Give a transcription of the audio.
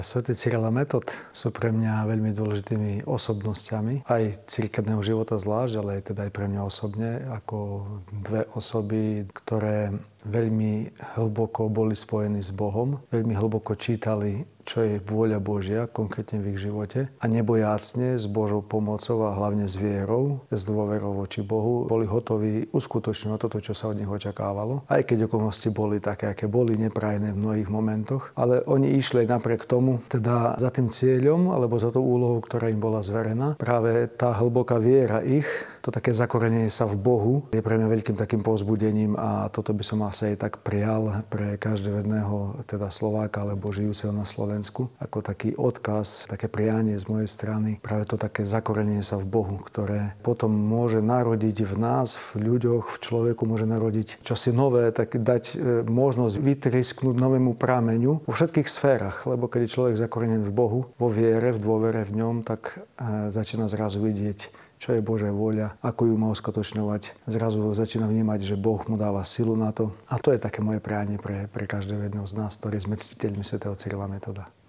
Svätý Cyril a Metod sú pre mňa veľmi dôležitými osobnosťami, aj cirkevného života zvlášť, ale aj teda aj pre mňa osobne, ako dve osoby, ktoré veľmi hlboko boli spojení s Bohom, veľmi hlboko čítali, čo je vôľa Božia, konkrétne v ich živote, a nebojácne s Božou pomocou a hlavne s vierou, s dôverou voči Bohu, boli hotoví uskutočňovať toto, čo sa od nich očakávalo. Aj keď okolnosti boli také, aké boli, neprajné v mnohých momentoch, ale oni išli napriek tomu, teda za tým cieľom, alebo za tou úlohou, ktorá im bola zverená. Práve tá hlboká viera ich, to také zakorenenie sa v Bohu, je pre mňa veľkým takým povzbudením a toto by som asi aj tak prijal pre každého jedného teda Slováka alebo žijúceho na Slovensku, ako taký odkaz, také prianie z mojej strany, práve to také zakorenenie sa v Bohu, ktoré potom môže narodiť v nás, v ľuďoch, v človeku môže narodiť čosi nové, tak dať možnosť vytrisknúť novému prameňu vo všetkých sférach, lebo keď je človek zakorenený v Bohu, vo viere, v dôvere v ňom, tak začína zrazu vidieť, čo je Božia vôľa, ako ju má uskutočňovať. Zrazu začína vnímať, že Boh mu dáva silu na to. A to je také moje prianie pre každého jedného z nás, ktorí sme ctiteľmi svätého Cyrila Metoda.